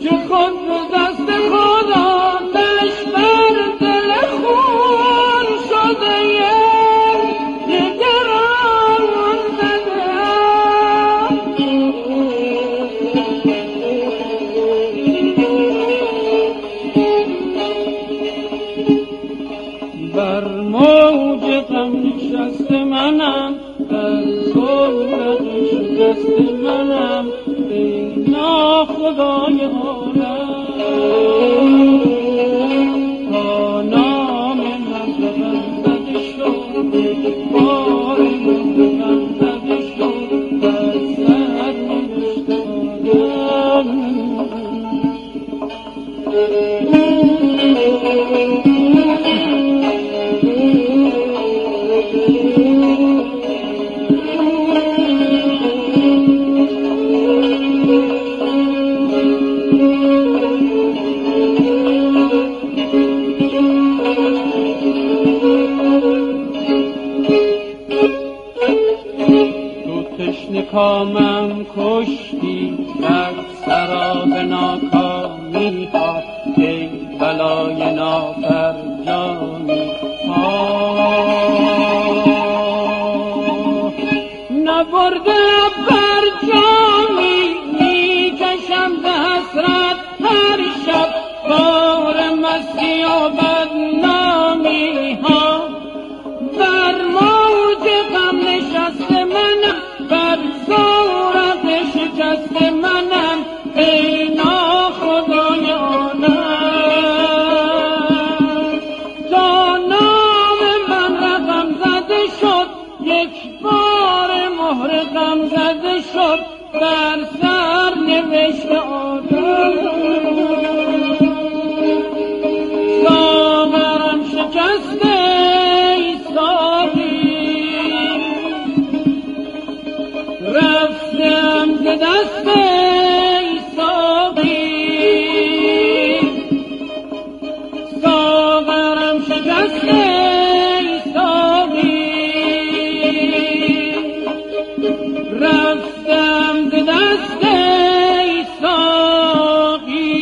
کامم کشتی در سراب ناکامی ها، ای بلای نافرجامی ها. نبرده بر جامی می کشم به حسرت هر شب، بار مستی و بدنامی ها. بر موج غم نشسته منم، بر زورق شکست منم، ای ناخدای عالم. تا نام من رقم زده شد، یک بار مهر غم زده شد بر سر نوشت آدم. ساغرم شکسته ای ساقی، رفتم ز دست ای ساقی. ساغرم شکسته ای ساقی، رفتم ز دست ای ساقی.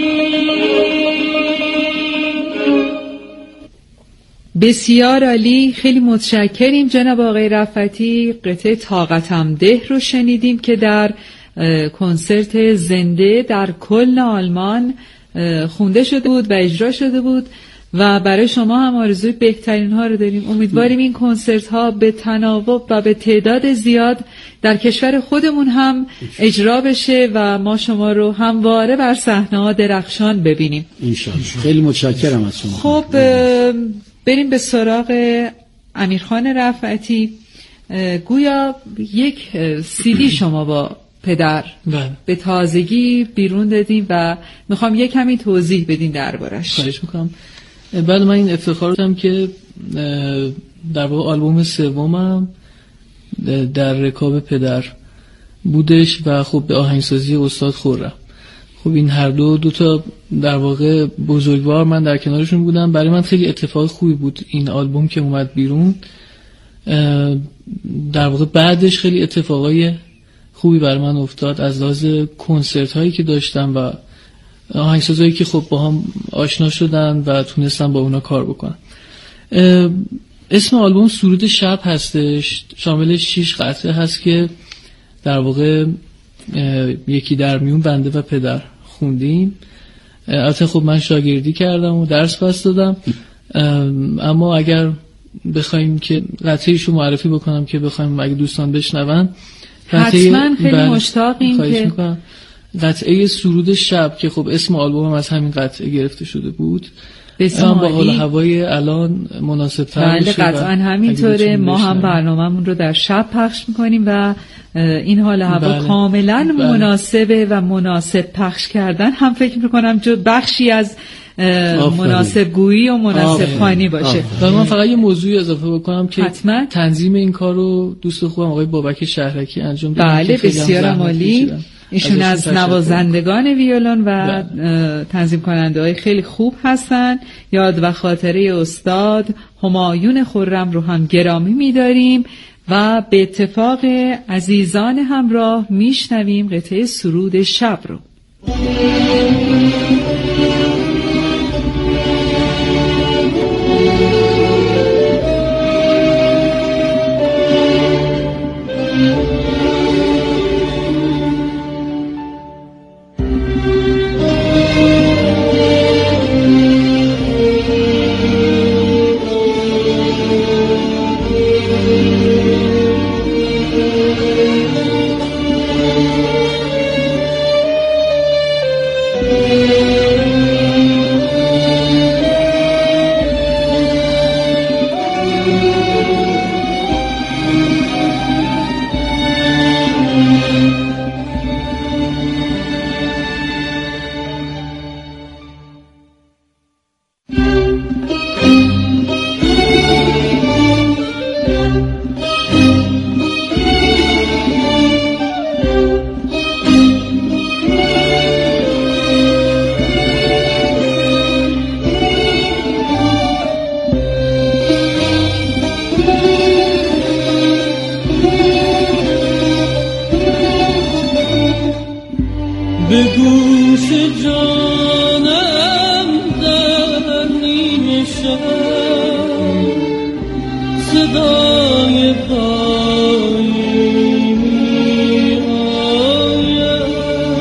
بسیار عالی، خیلی متشکریم جناب آقای رفعتی. قطعه طاقتم ده رو شنیدیم که در کنسرت زنده در کلن آلمان خونده شده بود و اجرا شده بود و برای شما هم آرزوی بهترین ها رو داریم. امیدواریم این کنسرت ها به تناوب و به تعداد زیاد در کشور خودمون هم اجرا بشه و ما شما رو همواره بر صحنه ها درخشان ببینیم انشالله. خیلی متشکرم از شما. خب بریم به سراغ امیرخان رفعتی. گویا یک CD شما با پدر به تازگی بیرون دادیم و میخوام یک کمی توضیح بدین دربارش. خواهش میکنم. بعد من این افتخار دارم که در واقع آلبوم سومم در رکاب پدر بودش و خب به آهنگسازی استاد خورم. خب این هر دو تا در واقع بزرگوار من در کنارشون بودم. برای من خیلی اتفاق خوبی بود این آلبوم که اومد بیرون. در واقع بعدش خیلی اتفاقای خوبی برای من افتاد از لحاظ کنسرت هایی که داشتم و آهنگسازایی که خب با هم آشنا شدن و تونستم با اونا کار بکنم. اسم آلبوم سرود شب هستش، شامل 6 قطعه هست که در واقع یکی در میون بنده و پدر خوندیم. البته خب من شاگردی کردم و درس پس دادم، اما اگر بخوایم که قطعه‌ایشو معرفی بکنم که بخوایم اگه دوستان بشنون، حتما خیلی مشتاقیم که قطعه سرود شب که خب اسم آلبومم از همین قطعه گرفته شده بود، با حال هوای الان مناسب تر بشه. بله قطعا همینطوره. ما هم برنامه‌مون رو در شب پخش میکنیم و این حال هوا کاملا مناسبه و مناسب پخش کردن هم فکر میکنم جو بخشی از مناسب گویی و مناسب خوانی باشه. و من فقط یه موضوعی اضافه بکنم که حتما. تنظیم این کار رو دوست خوبم آقای بابک شهرکی انجام دادن. بله بسیار عالی. ایشون از نوازندگان ویولون و تنظیم کننده های خیلی خوب هستن. یاد و خاطره استاد همایون خرم رو هم گرامی می‌داریم و به اتفاق عزیزان همراه میشنویم قطعه سرود شب رو. به گوش جانم در نیم شب صدای پایی می آید،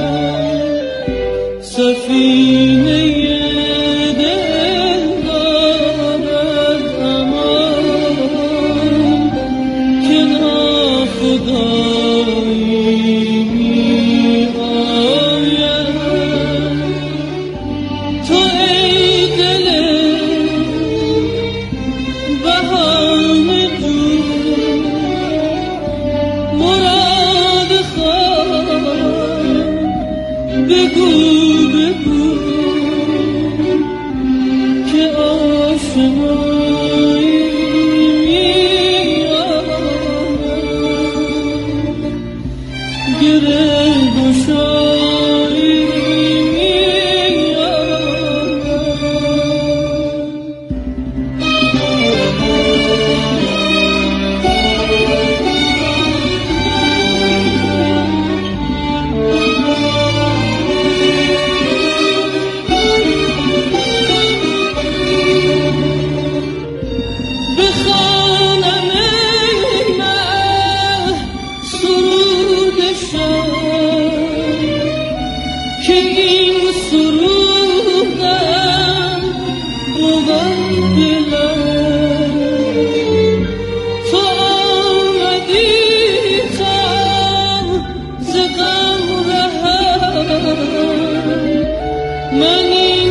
سفینه دل دارد امان که ناخدایی می آید. تو ای دل بهانه مراد خواهد بگو که آشنایی می‌آمد، گره گشایی بخوانم ای مه سرود شب که این سرودم بود دلم. تو آمدی تام ز غم رهم، من این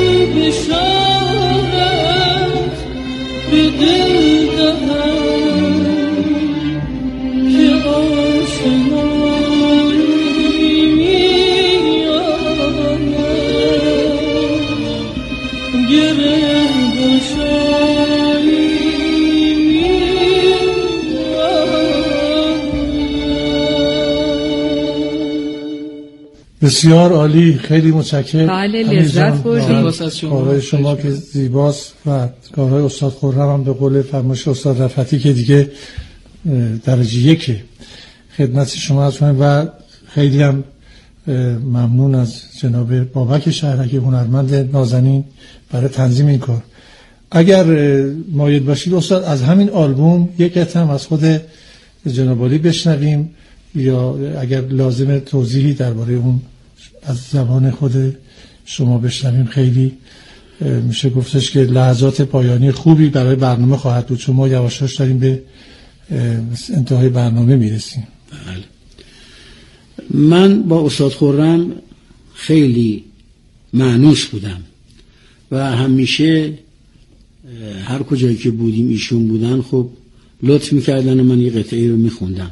بشارت به دل دهم که آشنایی می‌آمد، گره گشایی بسیار عالی، خیلی متشکرم. بله، لذت بردیم. کارهای شما که زیباست و کارهای استاد خرم هم به قول فرمایش استاد رفعتی که دیگه درجه یکه خدمت شما هستم و خیلی هم ممنون از جناب بابک شهرک هنرمند نازنین برای تنظیم این کار. اگر مایل باشید استاد از همین آلبوم یک قطعه هم از خود جناب عالی بشنویم یا اگر لازم توضیحی درباره اون از زبان خود شما بشنویم خیلی میشه گفتش که لحظات پایانی خوبی برای برنامه خواهد بود، چون ما یواشاش داریم به انتهای برنامه میرسیم. بله. من با استاد خرم خیلی مانوس بودم و همیشه هر کجایی که بودیم ایشون بودن خب لطف میکردن و من یه قطعه رو میخوندم.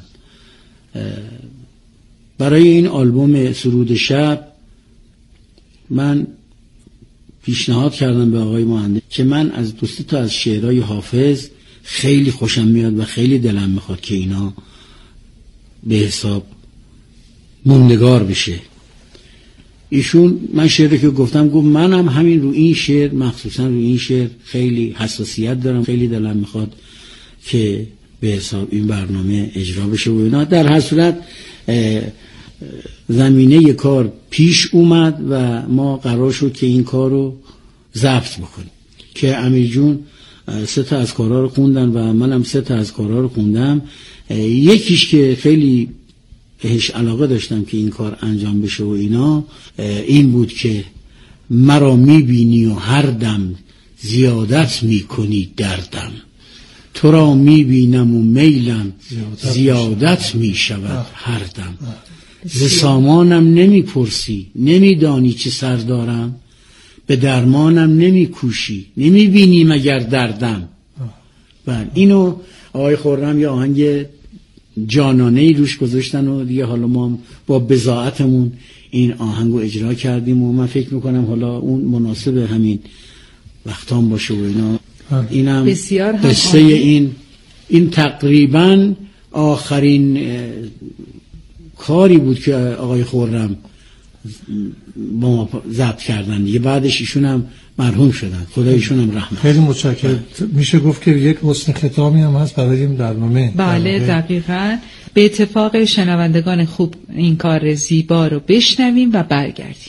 برای این آلبوم سرود شب من پیشنهاد کردم به آقای مهندس که من از دوستی تا از شعرهای حافظ خیلی خوشم میاد و خیلی دلم میخواد که اینا به حساب موندگار بشه. ایشون من شعری که گفتم گفت منم همین رو این شعر مخصوصا رو این شعر خیلی حساسیت دارم، خیلی دلم میخواد که به حساب این برنامه اجرا بشه و اینا. در هر صورت زمینه کار پیش اومد و ما قرار شد که این کار رو ضبط بکنیم که امیر جون 3 از کارها رو خوندن و منم 3 از کارها رو خوندم. یکیش که خیلی بهش علاقه داشتم که این کار انجام بشه و اینا این بود که مرا میبینی و هر دم زیادت میکنی دردم، تو را میبینم و میلم زیادت میشود هر دم، ز سامانم نمیپرسی نمیدانی چه سر دارم، به درمانم نمیکوشی نمیبینی مگر دردم. بله اینو آقای خرم یه آهنگ جانانه‌ای روش گذاشتن و دیگه حالا ما با بضاعتمون این آهنگو اجرا کردیم و من فکر میکنم حالا اون مناسب همین وقتام باشه و اینا. اینم قصه این تقریبا آخرین کاری بود که آقای خرم با ما ضبط کردن دیگه. بعدش ایشون هم مرحوم شدن، خدایشون هم رحمت. خیلی متشکرم. میشه گفت که یک حسن ختامی هم هست برای این برنامه. بله دقیقاً. به اتفاق شنوندگان خوب این کار زیبا رو بشنویم و برگردیم.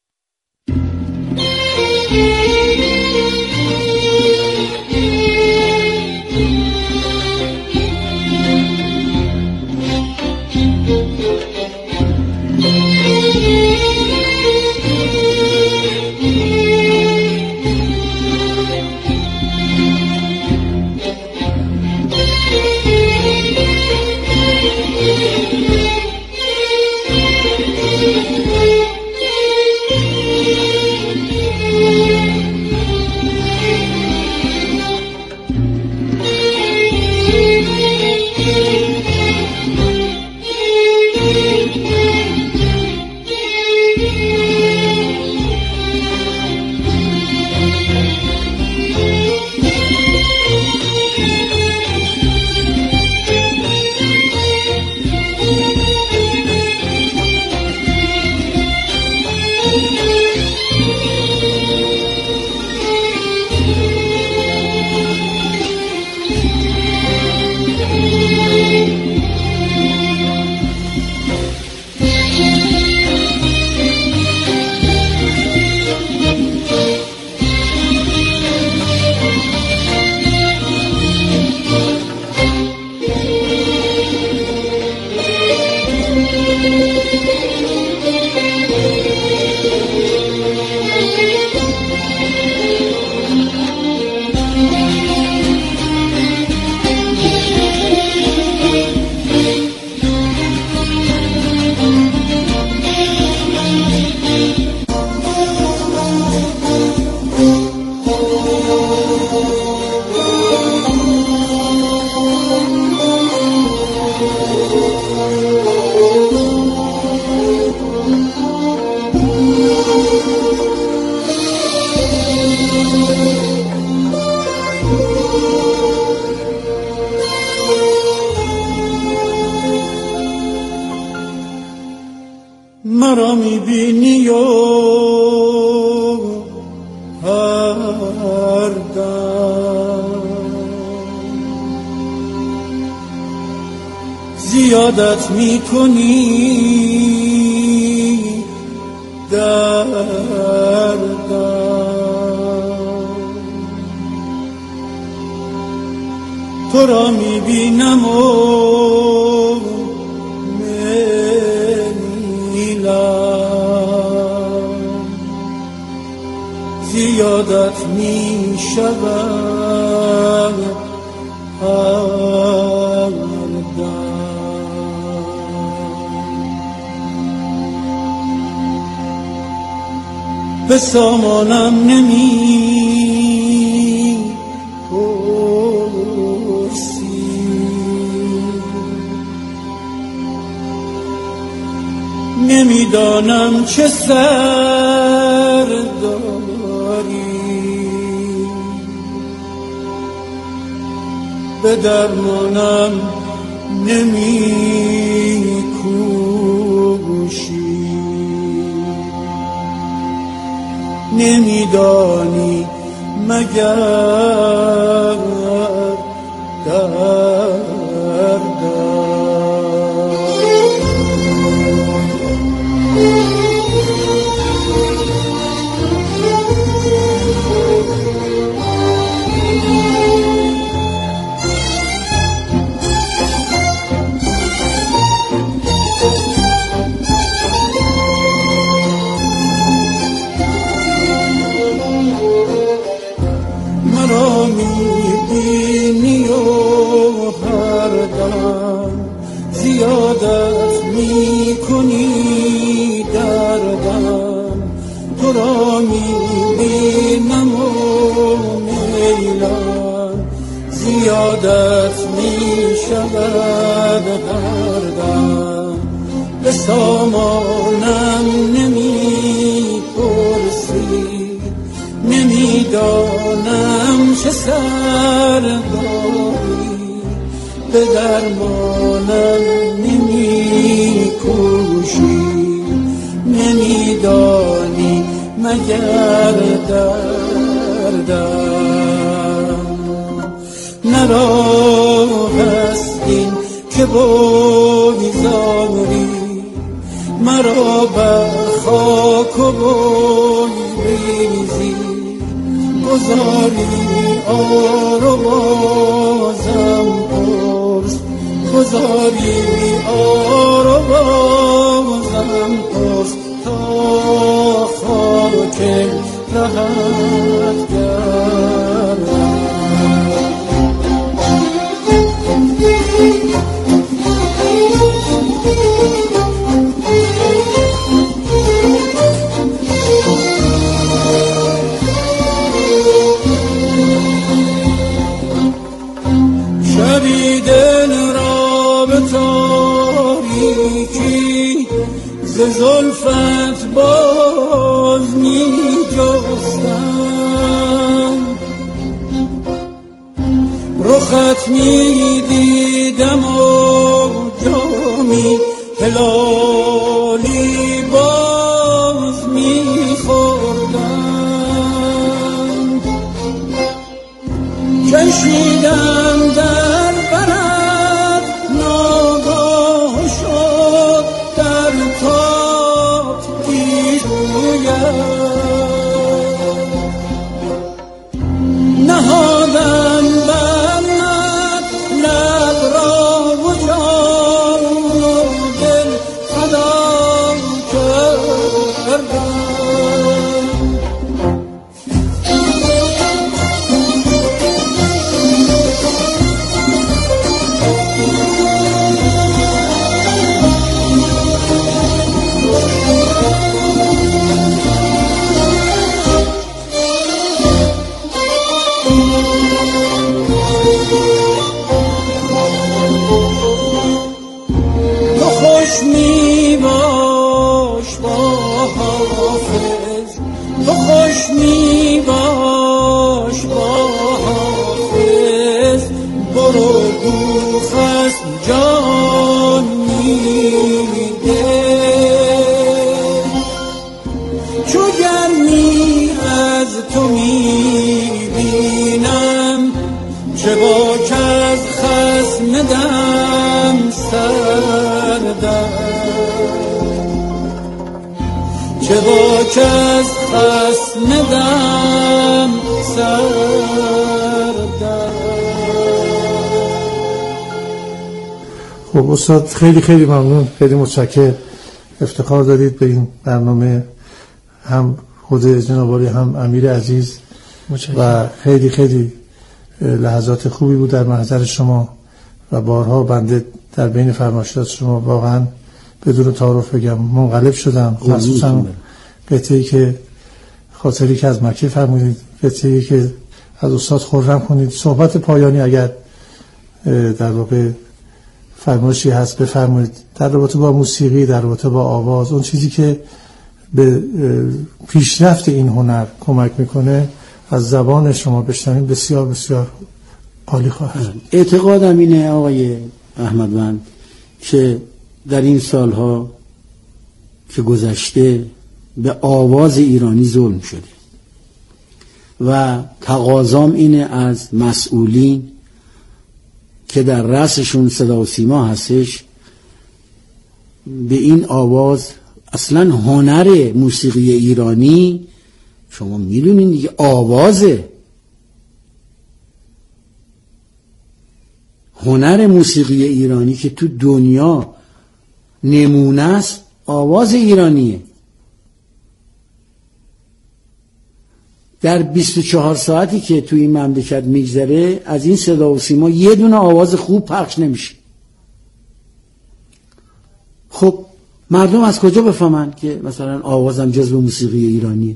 مرا میبینی و هر دم زیادت میکنی دردم، تو را میبینم و زیادت می شود هر دم، به سامانم نمی پرسی نمیدانم چه سر داری، به درمانم نمی کوشی نمیدانی مگر دردم. تو را میبینم و میلان زیادت میشود هر دم به سامانم نمیپرسی نمیدانم چه سر داری به درمانم نمیکوشی نمیدانی مگر دردم نه راه است این که بگذاری مرا بر خاک و بریزی گذاری آر و بازم پرس گذاری آر و بازم پرس تا خاک رهت گردم شبی دل را به تاریکی ز زلفت باز می جستم رخت می دیدم و جامی هلالی باز می خوردم کشیدم در برد ناگاه شد در تاب گیرویم نهادم بر من لب را و جان و دل فدا کردم تو خوش می باش با حافظ برو دوخ است جان میده چو گرمی از تو میبینم چه باک از خصم دم سردم چه باک از خصم دم سردم. خب استاد خیلی خیلی ممنون، خیلی متشکرم، افتخار دارید به این برنامه، هم خود جناب عالی هم امیر عزیز و خیلی خیلی لحظات خوبی بود در محضر شما و بارها بنده در بین فرمایشات شما واقعا بدون تعارف بگم منقلب شدم، خصوصا قطعه‌ای که خاطری که از مکه فرمودید، قطعه‌ای که از استاد خرم کنید، صحبت پایانی اگر در واقع فرمایشی هست بفرمایید در رابطه با موسیقی، در رابطه با آواز، اون چیزی که به پیشرفت این هنر کمک میکنه از زبان شما بشنویم بسیار بسیار عالی خواهد. اعتقادم اینه آقای احمدوند که در این سالها که گذشته به آواز ایرانی ظلم شده و تقاضام اینه از مسئولین که در رأسشون صدا و سیما هستش به این آواز، اصلا هنر موسیقی ایرانی شما میدونین دیگه آوازه، هنر موسیقی ایرانی که تو دنیا نمونه است آواز ایرانیه. در 24 ساعتی که تو این مملکت میگذره از این صدا و سیما یه دونه آواز خوب پخش نمیشه. خب مردم از کجا بفهمن که مثلا آوازم جزو موسیقی ایرانی؟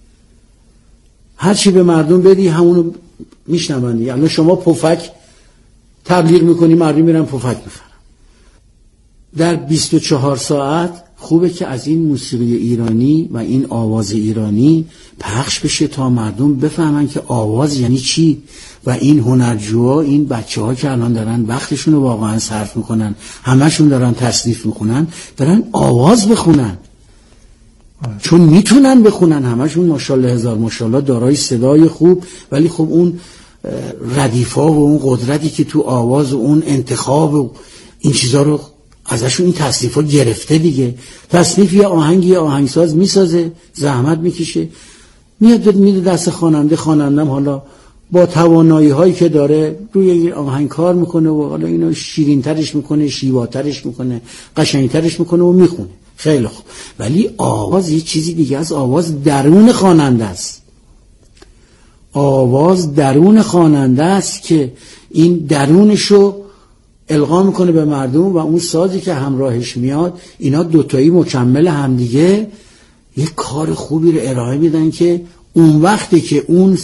هر چی به مردم بدی همونو میشنون. یعنی شما پفک تبلیغ میکنی، مردم میرن پفک میخرن. در 24 ساعت خوبه که از این موسیقی ایرانی و این آواز ایرانی پخش بشه تا مردم بفهمن که آواز یعنی چی. و این هنرجوها، این بچه‌ها که الان دارن وقتشون رو واقعا صرف میکنن، همشون دارن تصنیف میکنن، دارن آواز بخونن، چون میتونن بخونن. همشون ماشاءالله هزار ماشاءالله دارای صدای خوب، ولی خب اون ردیفا و اون قدرتی که تو آواز و اون انتخاب و این چیزا رو ازشون این تصنیفا گرفته دیگه. تصنیف یه آهنگی آهنگساز میسازه، زحمت میکشه، میاد میده دست خواننده. خوانندم حالا با توانایی هایی که داره روی آهنگ کار میکنه و حالا اینو شیرین‌ترش میکنه، شیواترش میکنه، قشنگترش میکنه و میخونه. خیلی خوب. ولی آواز یه چیزی دیگه است. آواز درون خواننده است. آواز درون خواننده است که این درونشو القا میکنه به مردم و اون سازی که همراهش میاد، اینا دوتایی مکمل همدیگه یه کار خوبی رو ارائه میدن که اون وقتی که اون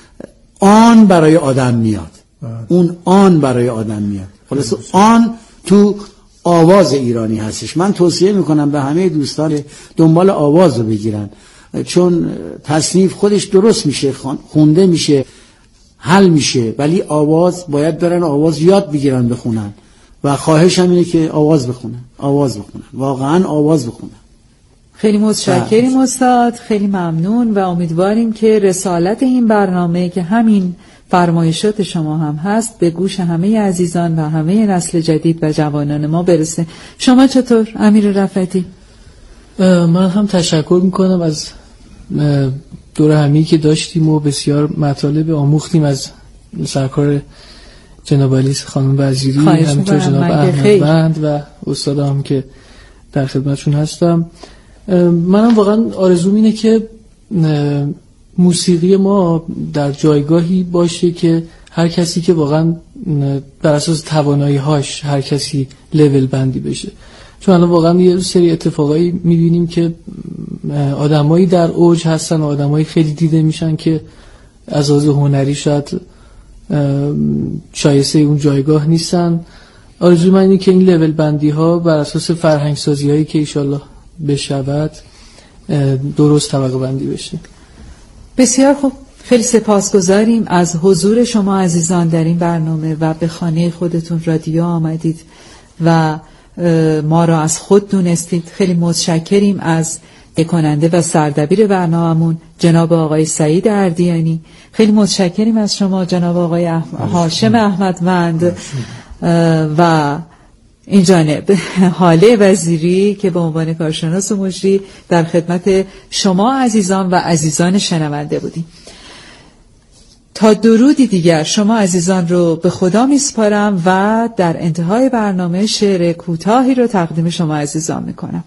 آن برای آدم میاد، اون آن برای آدم میاد. خلاص آن تو آواز ایرانی هستش. من توصیه میکنم به همه دوستان دنبال آواز رو بگیرن، چون تصنیف خودش درست میشه، خونده میشه، حل میشه، ولی آواز باید برن آواز یاد بگیرن بخونن. و خواهشم اینه که آواز بخونن، واقعا آواز بخونن. خیلی متشکریم استاد، خیلی ممنون و امیدواریم که رسالت این برنامه که همین فرمایشات شما هم هست به گوش همه عزیزان و همه نسل جدید و جوانان ما برسه. شما چطور امیر رفعتی؟ من هم تشکر میکنم از دور همی که داشتیم و بسیار مطالب آموختیم از سرکار جناب علی خانم وزیری، همینطور جناب احمد بند و استادام که در خدمتشون هستم. منم واقعا آرزوم اینه که موسیقی ما در جایگاهی باشه که هر کسی که واقعا بر اساس توانایی‌هاش هر کسی لول بندی بشه. چون الان واقعا یه سری اتفاقایی می‌بینیم که آدمایی در اوج هستن و آدمایی خیلی دیده میشن که از لحاظ هنری شاید شایسته اون جایگاه نیستن. آرزوی من اینه که این لول بندی ها بر اساس فرهنگ سازی هایی که انشالله بشود درست طبقه بندی بشه. بسیار خوب، خیلی سپاسگزاریم از حضور شما عزیزان در این برنامه و به خانه خودتون رادیو آمدید و ما را از خود دونستید. خیلی متشکریم از کننده و سردبیر برنامه‌مون جناب آقای سعید اردیانی. خیلی متشکریم از شما جناب آقای هاشم احمدمند و این جانب حاله وزیری که به عنوان کارشناس و مجری در خدمت شما عزیزان و عزیزان شنونده بودیم. تا درودی دیگر شما عزیزان رو به خدا میسپارم و در انتهای برنامه شعر کوتاهی رو تقدیم شما عزیزان میکنم.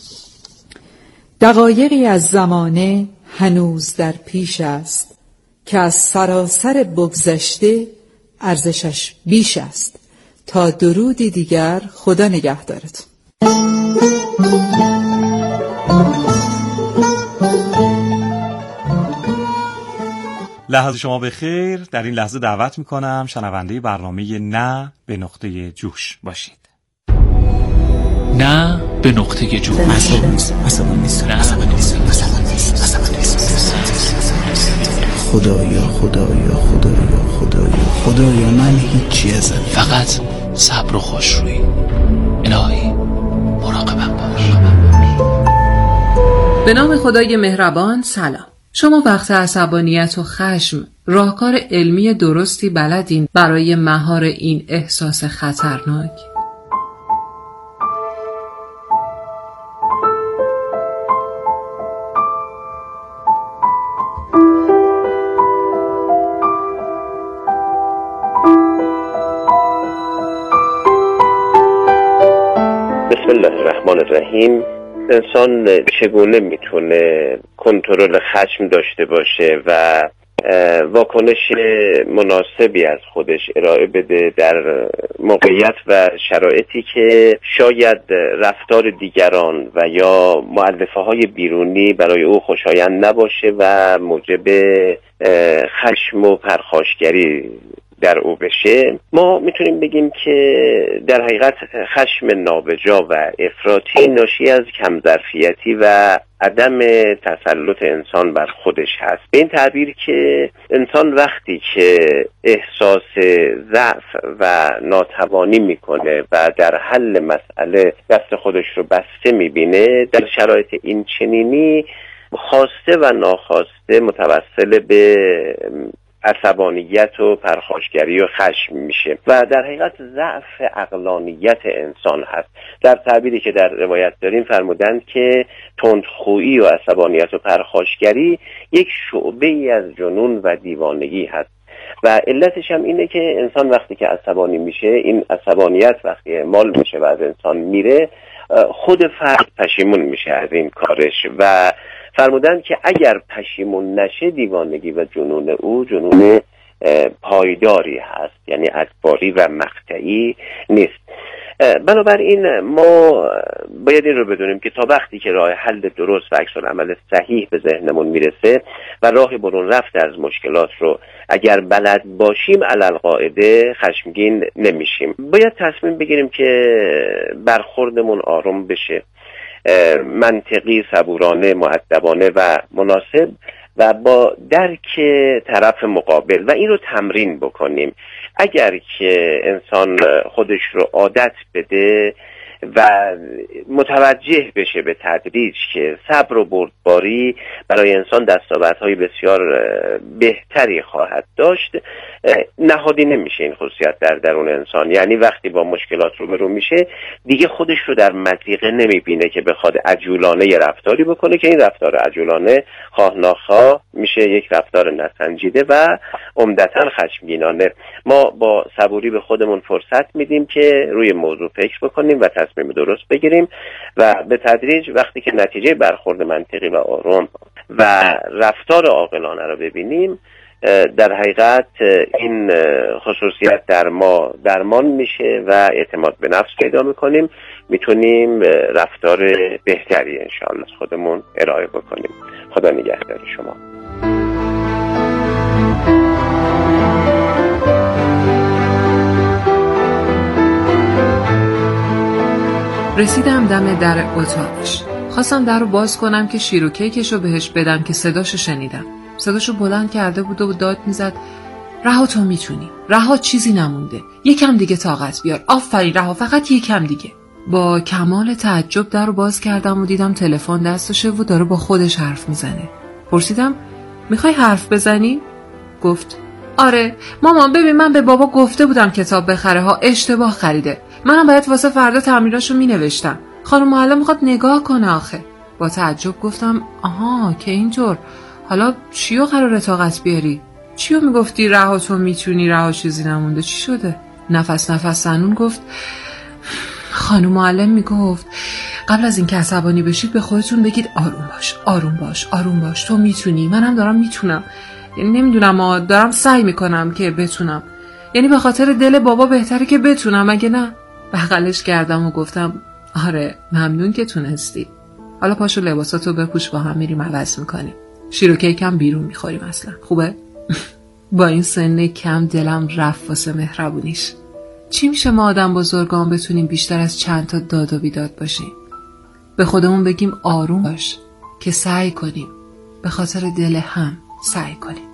دقایقی از زمانه هنوز در پیش است که از سراسر بگذشته ارزشش بیش است. تا درودی دیگر خدا نگهدارتون. لحظه شما بخیر. در این لحظه دعوت میکنم شنونده برنامه نه به نقطه جوش باشید. نه به نقطه جوش. خدایا من هیچی ازم، فقط صبر و خوشرویی. الهی مراقبم باش. به نام خدای مهربان. سلام. شما وقت عصبانیت و خشم راهکار علمی درستی بلدین برای مهار این احساس خطرناک؟ بسم الله الرحمن الرحیم. انسان چگونه میتونه کنترل خشم داشته باشه و واکنش مناسبی از خودش ارائه بده در موقعیت و شرایطی که شاید رفتار دیگران و یا مؤلفه‌های بیرونی برای او خوشایند نباشه و موجب خشم و پرخاشگری در او بشه. ما میتونیم بگیم که در حقیقت خشم نابجا و افراطی ناشی از کمظرفیتی و عدم تسلط انسان بر خودش هست. به این تعبیر که انسان وقتی که احساس ضعف و ناتوانی میکنه و در حل مسئله دست خودش رو بسته میبینه، در شرایط این چنینی خواسته و ناخواسته متوسل به عصبانیت و پرخاشگری و خشم میشه و در حقیقت ضعف عقلانیت انسان هست. در تعبیری که در روایت داریم فرمودند که تندخویی و عصبانیت و پرخاشگری یک شعبه ای از جنون و دیوانگی هست و علتش هم اینه که انسان وقتی که عصبانی میشه، این عصبانیت وقتی اعمال میشه و از انسان میره، خود فرد پشیمون میشه از این کارش و فرمودن که اگر پشیمون نشه دیوانگی و جنون او جنون پایداری هست، یعنی ادباری و مقطعی نیست. بنابراین ما باید این رو بدونیم که تا وقتی که راه حل درست و عکس‌العمل صحیح به ذهنمون میرسه و راه برون رفت از مشکلات رو اگر بلد باشیم علالقاعده خشمگین نمیشیم. باید تصمیم بگیریم که برخوردمون آروم بشه، منطقی، صبورانه، مؤدبانه و مناسب و با درک طرف مقابل و این رو تمرین بکنیم. اگر که انسان خودش رو عادت بده و متوجه بشه به تدریج که صبر و بردباری برای انسان دستاوردهای بسیار بهتری خواهد داشت، نهادی نمیشه این خصوصیت در درون انسان. یعنی وقتی با مشکلات روبرو میشه دیگه خودش رو در مضیقه نمیبینه که بخواد عجولانه یه رفتاری بکنه که این رفتار عجولانه خواه ناخواه میشه یک رفتار نسنجیده و عمدتاً خشمگینانه. ما با صبوری به خودمون فرصت میدیم که روی موضوع فکر بکنیم و تصمیم درست بگیریم و به تدریج وقتی که نتیجه برخورد منطقی و آروم و رفتار عاقلانه رو ببینیم، در حقیقت این خصوصیت در ما درمان میشه و اعتماد به نفس پیدا میکنیم، میتونیم رفتار بهتری انشاءالله خودمون ارائه بکنیم. خدا نگهدار شما. رسیدم دم در اتاقش. خواستم در رو باز کنم که شیر و کیکش رو بهش بدم که صداشو شنیدم. صداشو بلند کرده بود و داد میزد: رها، تو میتونی. رها، چیزی نمونده. یکم دیگه طاقت بیار. آفرین رها، فقط یکم دیگه. با کمال تعجب در رو باز کردم و دیدم تلفن دستشه و داره با خودش حرف میزنه. پرسیدم: میخوای حرف بزنی؟ گفت: آره مامان، ببین من به بابا گفته بودم کتاب بخره ها، اشتباه خریده. منم باید واسه فردا تمریناشو مینوشتم. خانم معلم میخواد نگاه کنه آخه. با تعجب گفتم: آها که اینطور. حالا چیو قراره طاقت بیاری؟ چیو میگفتی رها تو میتونی، رها چیزی نمونده، چی شده؟ نفس زنون گفت: خانم معلم میگفت قبل از اینکه عصبانی بشید به خودتون بگید آروم باش، آروم باش، آروم باش، تو میتونی. منم دارم میتونم، یعنی نمیدونم، دارم سعی میکنم که بتونم. یعنی به خاطر دل بابا بهتره که بتونم، مگه نه؟ بغلش کردم و گفتم: آره ممنون که تونستی. حالا پاشو لباساتو بپوش، با هم میریم عوض میکنیم. شیر و کیک هم بیرون میخوریم. اصلا خوبه؟ با این سن کم دلم رفت واسه مهربونیش. چی میشه ما آدم بزرگان بتونیم بیشتر از چند تا داد و بیداد باشیم؟ به خودمون بگیم آروم باش، که سعی کنیم به خاطر دل هم سعی کنیم.